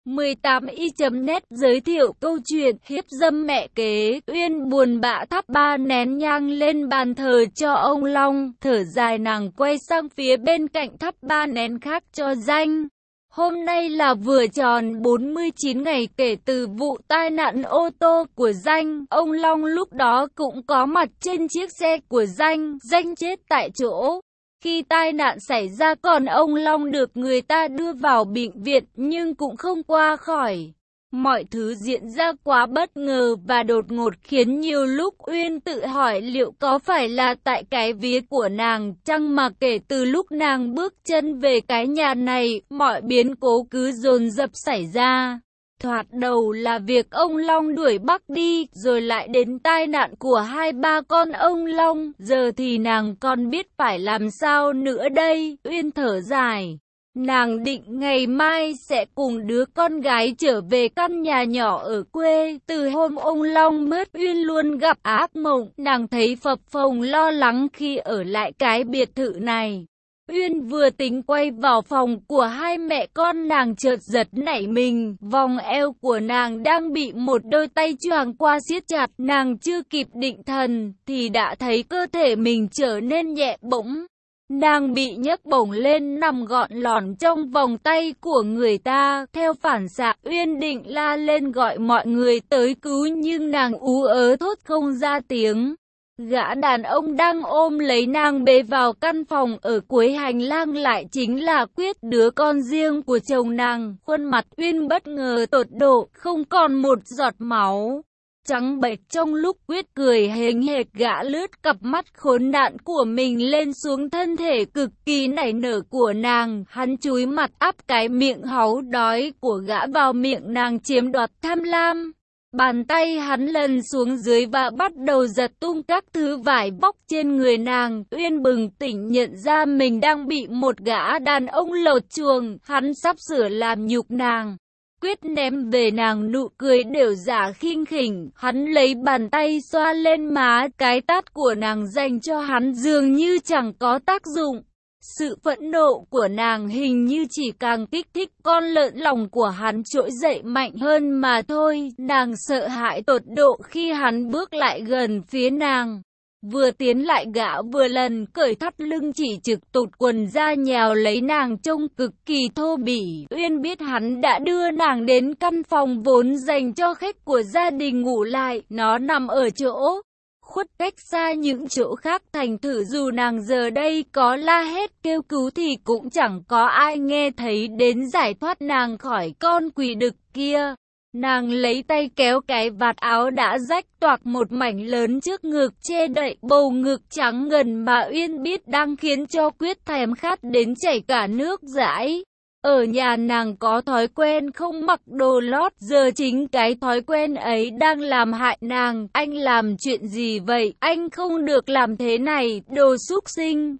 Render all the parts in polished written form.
18i.net giới thiệu câu chuyện hiếp dâm mẹ kế. Uyên buồn bã thắp 3 nén nhang lên bàn thờ cho ông Long, thở dài nàng quay sang phía bên cạnh thắp 3 nén khác cho Danh. Hôm nay là vừa tròn 49 ngày kể từ vụ tai nạn ô tô của Danh. Ông Long lúc đó cũng có mặt trên chiếc xe của Danh. Danh chết tại chỗ khi tai nạn xảy ra, còn ông Long được người ta đưa vào bệnh viện nhưng cũng không qua khỏi. Mọi thứ diễn ra quá bất ngờ và đột ngột khiến nhiều lúc Uyên tự hỏi liệu có phải là tại cái vía của nàng chăng mà kể từ lúc nàng bước chân về cái nhà này, mọi biến cố cứ dồn dập xảy ra. Thoạt đầu là việc ông Long đuổi Bắc đi, rồi lại đến tai nạn của 2-3 con ông Long, giờ thì nàng còn biết phải làm sao nữa đây. Uyên thở dài. Nàng định ngày mai sẽ cùng đứa con gái trở về căn nhà nhỏ ở quê. Từ hôm ông Long mất, Uyên luôn gặp ác mộng. Nàng thấy phập phồng lo lắng khi ở lại cái biệt thự này. Uyên vừa tính quay vào phòng của hai mẹ con, nàng chợt giật nảy mình. Vòng eo của nàng đang bị một đôi tay choàng qua siết chặt. Nàng chưa kịp định thần thì đã thấy cơ thể mình trở nên nhẹ bỗng. Nàng bị nhấc bổng lên nằm gọn lỏn trong vòng tay của người ta. Theo phản xạ, Uyên định la lên gọi mọi người tới cứu nhưng nàng ú ớ thốt không ra tiếng. Gã đàn ông đang ôm lấy nàng bế vào căn phòng ở cuối hành lang lại chính là Quyết, đứa con riêng của chồng nàng. Khuôn mặt Uyên bất ngờ tột độ, không còn một giọt máu. Trắng bệch trong lúc Quyết cười hềnh hệt, gã lướt cặp mắt khốn nạn của mình lên xuống thân thể cực kỳ nảy nở của nàng. Hắn chúi mặt áp cái miệng háu đói của gã vào miệng nàng chiếm đoạt tham lam. Bàn tay hắn lần xuống dưới và bắt đầu giật tung các thứ vải vóc trên người nàng. Uyên bừng tỉnh nhận ra mình đang bị một gã đàn ông lột chuồng. Hắn sắp sửa làm nhục nàng. Quyết ném về nàng nụ cười đều giả khinh khỉnh. Hắn lấy bàn tay xoa lên má, cái tát của nàng dành cho hắn dường như chẳng có tác dụng. Sự phẫn nộ của nàng hình như chỉ càng kích thích con lợn lòng của hắn trỗi dậy mạnh hơn mà thôi. Nàng sợ hãi tột độ khi hắn bước lại gần phía nàng. Vừa tiến lại gã vừa lần cởi thắt lưng chỉ trực tụt quần ra nhào lấy nàng trông cực kỳ thô bỉ. Uyên biết hắn đã đưa nàng đến căn phòng vốn dành cho khách của gia đình ngủ lại. Nó nằm ở chỗ khuất cách xa những chỗ khác, thành thử dù nàng giờ đây có la hét kêu cứu thì cũng chẳng có ai nghe thấy đến giải thoát nàng khỏi con quỷ đực kia. Nàng lấy tay kéo cái vạt áo đã rách toạc một mảnh lớn trước ngực, che đậy bầu ngực trắng ngần mà Uyên biết đang khiến cho Quyết thèm khát đến chảy cả nước dãi. Ở nhà nàng có thói quen không mặc đồ lót, giờ chính cái thói quen ấy đang làm hại nàng. Anh làm chuyện gì vậy? Anh không được làm thế này, đồ súc sinh,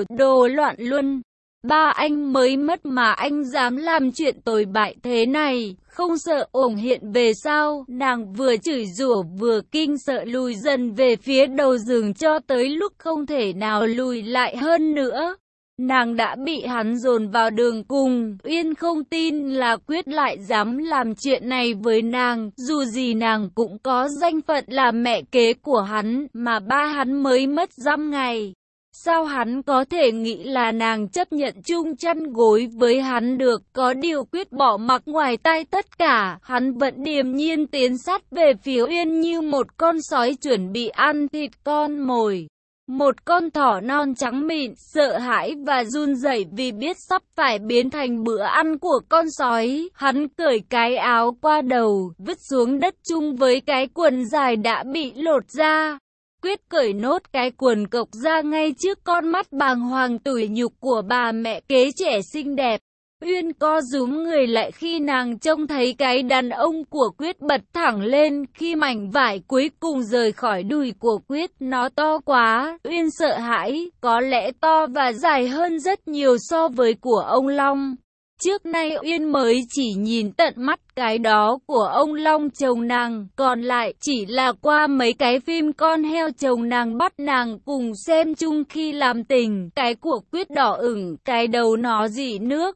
đồ loạn luân. Ba anh mới mất mà anh dám làm chuyện tồi bại thế này, không sợ ổng hiện về sao? Nàng vừa chửi rủa vừa kinh sợ lùi dần về phía đầu giường cho tới lúc không thể nào lùi lại hơn nữa. Nàng đã bị hắn dồn vào đường cùng. Uyên không tin là Quyết lại dám làm chuyện này với nàng. Dù gì nàng cũng có danh phận là mẹ kế của hắn, mà ba hắn mới mất dăm ngày. Sao hắn có thể nghĩ là nàng chấp nhận chung chăn gối với hắn được? Có điều Quyết bỏ mặc ngoài tai tất cả. Hắn vẫn điềm nhiên tiến sát về phía Uyên như một con sói chuẩn bị ăn thịt con mồi. Một con thỏ non trắng mịn, sợ hãi và run rẩy vì biết sắp phải biến thành bữa ăn của con sói. Hắn cởi cái áo qua đầu, vứt xuống đất chung với cái quần dài đã bị lột ra. Quyết cởi nốt cái quần cộc ra ngay trước con mắt bàng hoàng tủi nhục của bà mẹ kế trẻ xinh đẹp. Uyên co rúm người lại khi nàng trông thấy cái đàn ông của Quyết bật thẳng lên. Khi mảnh vải cuối cùng rời khỏi đùi của Quyết, nó to quá. Uyên sợ hãi, có lẽ to và dài hơn rất nhiều so với của ông Long. Trước nay Uyên mới chỉ nhìn tận mắt cái đó của ông Long chồng nàng, còn lại chỉ là qua mấy cái phim con heo chồng nàng bắt nàng cùng xem chung khi làm tình. Cái của Quyết đỏ ửng, cái đầu nó rỉ nước.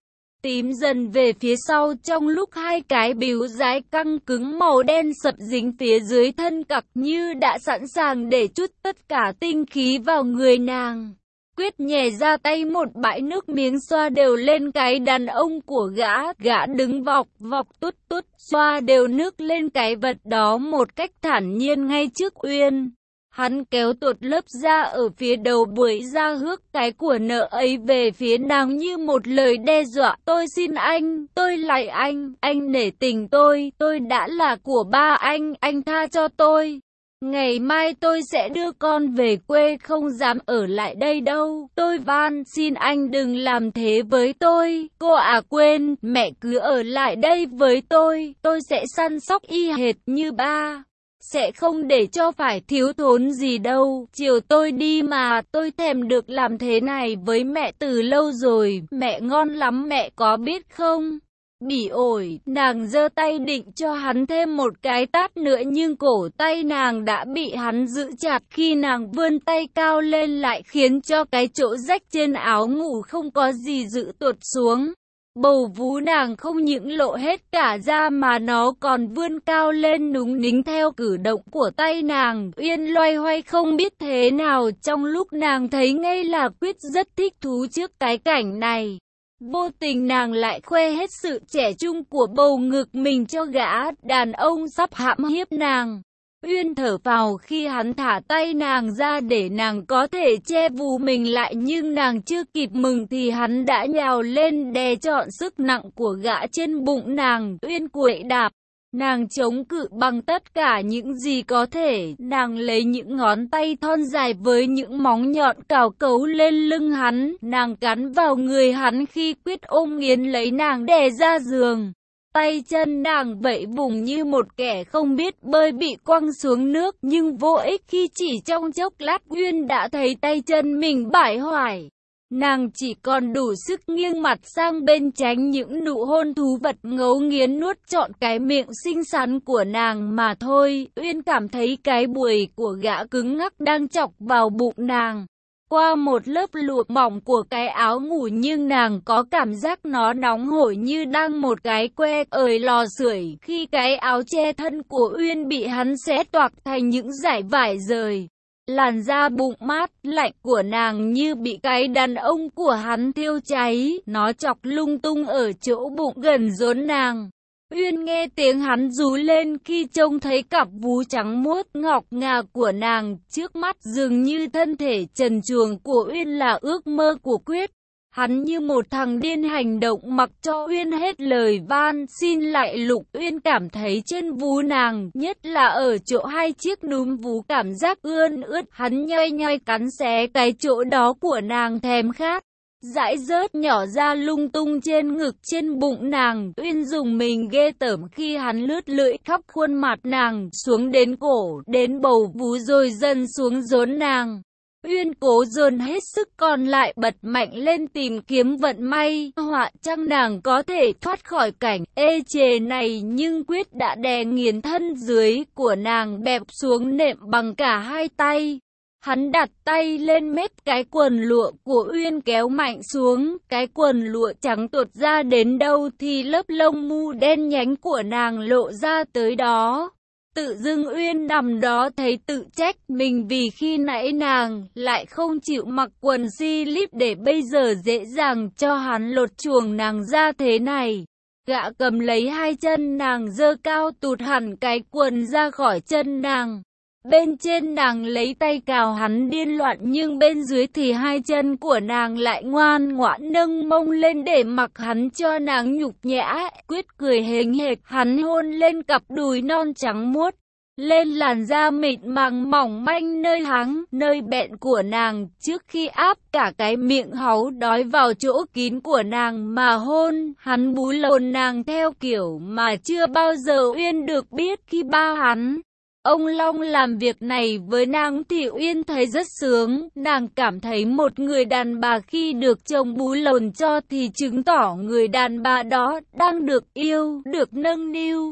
tím dần về phía sau trong lúc hai cái bíu dái căng cứng màu đen sậm dính phía dưới thân cặc như đã sẵn sàng để trút tất cả tinh khí vào người nàng. Quyết nhè ra tay một bãi nước miếng xoa đều lên cái đàn ông của gã đứng vọc tút tút xoa đều nước lên cái vật đó một cách thản nhiên ngay trước Uyên. Hắn kéo tuột lớp da ở phía đầu bưởi ra hước cái của nợ ấy về phía nàng như một lời đe dọa. Tôi xin tôi lạy anh nể tình tôi đã là của ba anh tha cho tôi. Ngày mai tôi sẽ đưa con về quê, không dám ở lại đây đâu. Tôi van xin anh đừng làm thế với tôi. Cô quên, mẹ cứ ở lại đây với tôi sẽ săn sóc y hệt như ba. Sẽ không để cho phải thiếu thốn gì đâu. Chiều tôi đi mà, tôi thèm được làm thế này với mẹ từ lâu rồi. Mẹ ngon lắm mẹ có biết không? Bỉ ổi, nàng giơ tay định cho hắn thêm một cái tát nữa nhưng cổ tay nàng đã bị hắn giữ chặt. Khi nàng vươn tay cao lên lại khiến cho cái chỗ rách trên áo ngủ không có gì giữ tuột xuống. Bầu vú nàng không những lộ hết cả ra mà nó còn vươn cao lên núng nính theo cử động của tay nàng. Uyên loay hoay không biết thế nào, trong lúc nàng thấy ngay là Quyết rất thích thú trước cái cảnh này. Vô tình nàng lại khoe hết sự trẻ trung của bầu ngực mình cho gã đàn ông sắp hãm hiếp nàng. Uyên thở phào khi hắn thả tay nàng ra để nàng có thể che vú mình lại, nhưng nàng chưa kịp mừng thì hắn đã nhào lên đè trọn sức nặng của gã trên bụng nàng. Uyên quậy đạp, nàng chống cự bằng tất cả những gì có thể. Nàng lấy những ngón tay thon dài với những móng nhọn cào cấu lên lưng hắn. Nàng cắn vào người hắn khi Quyết ôm nghiến lấy nàng đè ra giường. Tay chân nàng vẫy vùng như một kẻ không biết bơi bị quăng xuống nước, nhưng vô ích khi chỉ trong chốc lát Uyên đã thấy tay chân mình bại hoại. Nàng chỉ còn đủ sức nghiêng mặt sang bên tránh những nụ hôn thú vật ngấu nghiến nuốt trọn cái miệng xinh xắn của nàng mà thôi. Uyên cảm thấy cái bùi của gã cứng ngắc đang chọc vào bụng nàng. Qua một lớp lụa mỏng của cái áo ngủ nhưng nàng có cảm giác nó nóng hổi như đang một cái que ời lò sưởi. Khi cái áo che thân của Uyên bị hắn xé toạc thành những dải vải rời. Làn da bụng mát, lạnh của nàng như bị cái đàn ông của hắn thiêu cháy. Nó chọc lung tung ở chỗ bụng gần rốn nàng. Uyên nghe tiếng hắn rú lên khi trông thấy cặp vú trắng muốt ngọc ngà của nàng trước mắt. Dường như thân thể trần truồng của Uyên là ước mơ của Quyết. Hắn như một thằng điên hành động mặc cho Uyên hết lời van xin lại lục. Uyên cảm thấy trên vú nàng, nhất là ở chỗ hai chiếc núm vú cảm giác ươn ướt. Hắn nhai nhai cắn xé cái chỗ đó của nàng thèm khát. Dãi rớt nhỏ ra lung tung trên ngực trên bụng nàng. Uyên dùng mình ghê tởm khi hắn lướt lưỡi khắp khuôn mặt nàng, xuống đến cổ, đến bầu vú rồi dần xuống rốn nàng. Uyên cố dồn hết sức còn lại bật mạnh lên tìm kiếm vận may, họa chăng nàng có thể thoát khỏi cảnh ê chề này, nhưng Quyết đã đè nghiền thân dưới của nàng bẹp xuống nệm bằng cả hai tay. Hắn đặt tay lên mép cái quần lụa của Uyên kéo mạnh xuống, cái quần lụa trắng tuột ra đến đâu thì lớp lông mu đen nhánh của nàng lộ ra tới đó. Tự dưng Uyên nằm đó thấy tự trách mình vì khi nãy nàng lại không chịu mặc quần slip để bây giờ dễ dàng cho hắn lột chuồng nàng ra thế này. Gã cầm lấy hai chân nàng giơ cao tụt hẳn cái quần ra khỏi chân nàng. Bên trên nàng lấy tay cào hắn điên loạn nhưng bên dưới thì hai chân của nàng lại ngoan ngoãn nâng mông lên để mặc hắn cho nàng nhục nhã. Quyết cười hềnh hệt, hắn hôn lên cặp đùi non trắng muốt, lên làn da mịn màng mỏng manh nơi háng, nơi bẹn của nàng, trước khi áp cả cái miệng háu đói vào chỗ kín của nàng mà hôn. Hắn bú lồn nàng theo kiểu mà chưa bao giờ Uyên được biết. Khi ba hắn ông Long làm việc này với nàng thì Uyên thấy rất sướng. Nàng cảm thấy một người đàn bà khi được chồng bú lồn cho thì chứng tỏ người đàn bà đó đang được yêu, được nâng niu.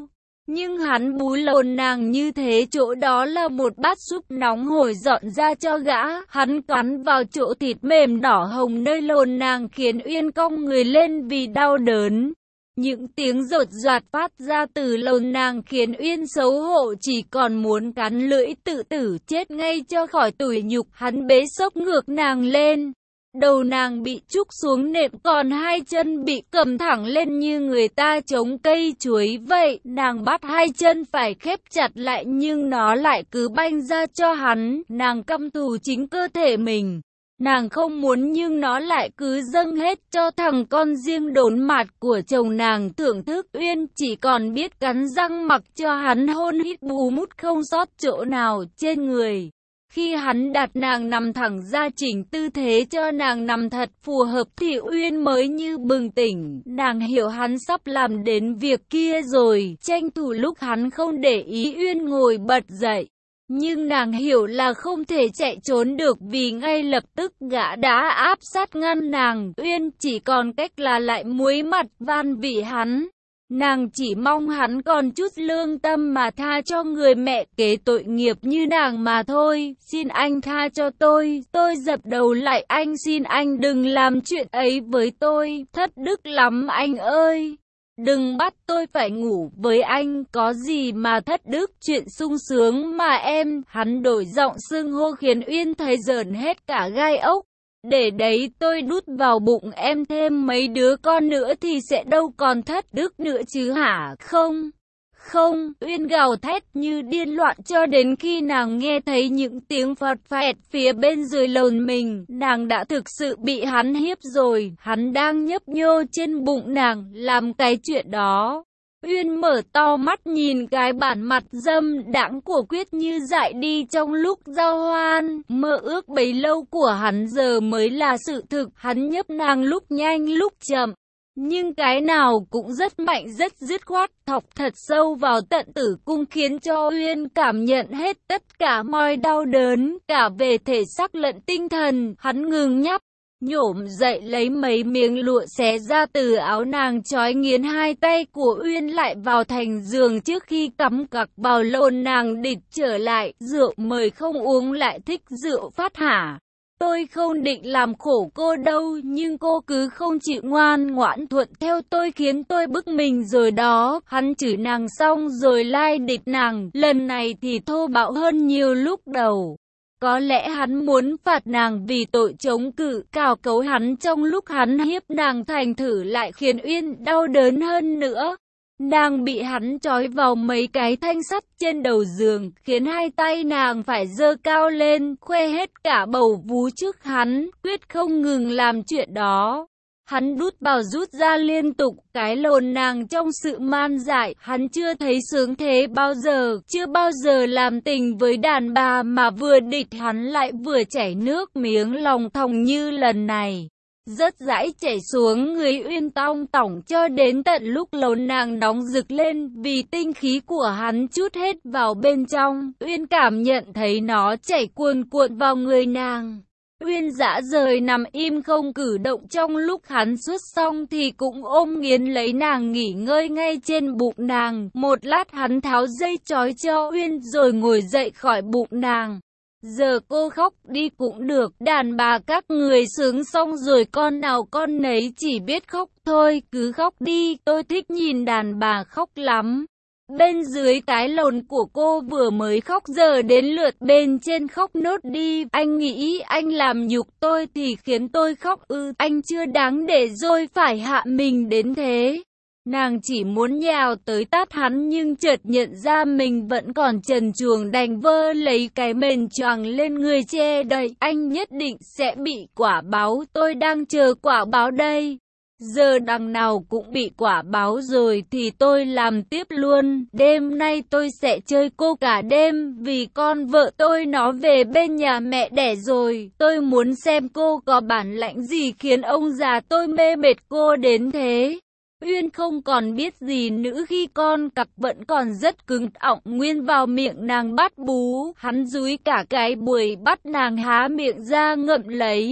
Nhưng hắn bú lồn nàng như thế, chỗ đó là một bát súp nóng hổi dọn ra cho gã. Hắn cắn vào chỗ thịt mềm đỏ hồng nơi lồn nàng khiến Uyên cong người lên vì đau đớn. Những tiếng rột rạt phát ra từ lồn nàng khiến Uyên xấu hổ chỉ còn muốn cắn lưỡi tự tử chết ngay cho khỏi tủi nhục. Hắn bế xốc ngược nàng lên. Đầu nàng bị trúc xuống nệm, còn hai chân bị cầm thẳng lên như người ta chống cây chuối vậy. Nàng bắt hai chân phải khép chặt lại nhưng nó lại cứ banh ra cho hắn. Nàng căm thù chính cơ thể mình. Nàng không muốn nhưng nó lại cứ dâng hết cho thằng con riêng đốn mạt của chồng nàng thưởng thức. Uyên chỉ còn biết cắn răng mặc cho hắn hôn hít bù mút không sót chỗ nào trên người. Khi hắn đặt nàng nằm thẳng ra chỉnh tư thế cho nàng nằm thật phù hợp thì Uyên mới như bừng tỉnh. Nàng hiểu hắn sắp làm đến việc kia rồi, tranh thủ lúc hắn không để ý Uyên ngồi bật dậy. Nhưng nàng hiểu là không thể chạy trốn được vì ngay lập tức gã đã áp sát ngăn nàng. Uyên chỉ còn cách là lại muối mặt van vỉ hắn. Nàng chỉ mong hắn còn chút lương tâm mà tha cho người mẹ kế tội nghiệp như nàng mà thôi. Xin anh tha cho tôi dập đầu lại, anh xin anh đừng làm chuyện ấy với tôi, thất đức lắm anh ơi. Đừng bắt tôi phải ngủ với anh, có gì mà thất đức, chuyện sung sướng mà em. Hắn đổi giọng xưng hô khiến Uyên thấy rợn hết cả gai ốc. Để đấy tôi đút vào bụng em thêm mấy đứa con nữa thì sẽ đâu còn thất đức nữa chứ hả? Không, không, Uyên gào thét như điên loạn cho đến khi nàng nghe thấy những tiếng phọt phẹt phía bên dưới lồn mình. Nàng đã thực sự bị hắn hiếp rồi, hắn đang nhấp nhô trên bụng nàng, làm cái chuyện đó. Uyên mở to mắt nhìn cái bản mặt dâm đãng của Quyết như dại đi trong lúc giao hoan. Mơ ước bấy lâu của hắn giờ mới là sự thực. Hắn nhấp nàng lúc nhanh lúc chậm, nhưng cái nào cũng rất mạnh rất dứt khoát, thọc thật sâu vào tận tử cung khiến cho Uyên cảm nhận hết tất cả mọi đau đớn, cả về thể xác lẫn tinh thần. Hắn ngừng nhấp, nhổm dậy lấy mấy miếng lụa xé ra từ áo nàng, trói nghiến hai tay của Uyên lại vào thành giường trước khi cắm cặc vào lồn nàng địt trở lại. Rượu mời không uống lại thích rượu phát hả? Tôi không định làm khổ cô đâu, nhưng cô cứ không chịu ngoan ngoãn thuận theo tôi khiến tôi bức mình rồi đó. Hắn chửi nàng xong rồi lai địch nàng, lần này thì thô bạo hơn nhiều lúc đầu. Có lẽ hắn muốn phạt nàng vì tội chống cự, cào cấu hắn trong lúc hắn hiếp nàng, thành thử lại khiến Uyên đau đớn hơn nữa. Nàng bị hắn trói vào mấy cái thanh sắt trên đầu giường, khiến hai tay nàng phải giơ cao lên, khoe hết cả bầu vú trước hắn. Quyết không ngừng làm chuyện đó. Hắn đút vào rút ra liên tục, cái lồn nàng trong sự man dại. Hắn chưa thấy sướng thế bao giờ, chưa bao giờ làm tình với đàn bà mà vừa địch hắn lại vừa chảy nước miếng lòng thòng như lần này. Rất dãi chảy xuống người Uyên tong tỏng cho đến tận lúc lồn nàng nóng rực lên vì tinh khí của hắn trút hết vào bên trong. Uyên cảm nhận thấy nó chảy cuồn cuộn vào người nàng. Uyên dã rời nằm im không cử động, trong lúc hắn xuất xong thì cũng ôm nghiến lấy nàng nghỉ ngơi ngay trên bụng nàng. Một lát hắn tháo dây trói cho Uyên rồi ngồi dậy khỏi bụng nàng. Giờ cô khóc đi cũng được, đàn bà các người sướng xong rồi con nào con nấy chỉ biết khóc thôi, cứ khóc đi, tôi thích nhìn đàn bà khóc lắm. Bên dưới cái lồn của cô vừa mới khóc, giờ đến lượt bên trên khóc nốt đi. Anh nghĩ anh làm nhục tôi thì khiến tôi khóc ư? Anh chưa đáng để rồi phải hạ mình đến thế. Nàng chỉ muốn nhào tới tát hắn nhưng chợt nhận ra mình vẫn còn trần truồng, đành vơ lấy cái mền choàng lên người che đậy. Anh nhất định sẽ bị quả báo, tôi đang chờ quả báo đây. Giờ đằng nào cũng bị quả báo rồi thì tôi làm tiếp luôn. Đêm nay tôi sẽ chơi cô cả đêm vì con vợ tôi nó về bên nhà mẹ đẻ rồi. Tôi muốn xem cô có bản lãnh gì khiến ông già tôi mê mệt cô đến thế. Uyên không còn biết gì nữa khi con cặc vẫn còn rất cứng ọng nguyên vào miệng nàng bắt bú. Hắn dúi cả cái buổi bắt nàng há miệng ra ngậm lấy.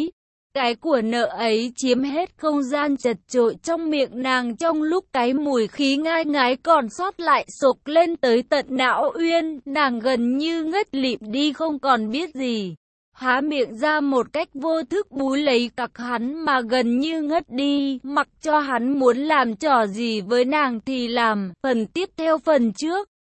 Cái của nợ ấy chiếm hết không gian chật chội trong miệng nàng, trong lúc cái mùi khí ngai ngái còn sót lại sộc lên tới tận não Uyên, nàng gần như ngất lịm đi không còn biết gì. Há miệng ra một cách vô thức búi lấy cặc hắn mà gần như ngất đi, mặc cho hắn muốn làm trò gì với nàng thì làm. Phần tiếp theo phần trước.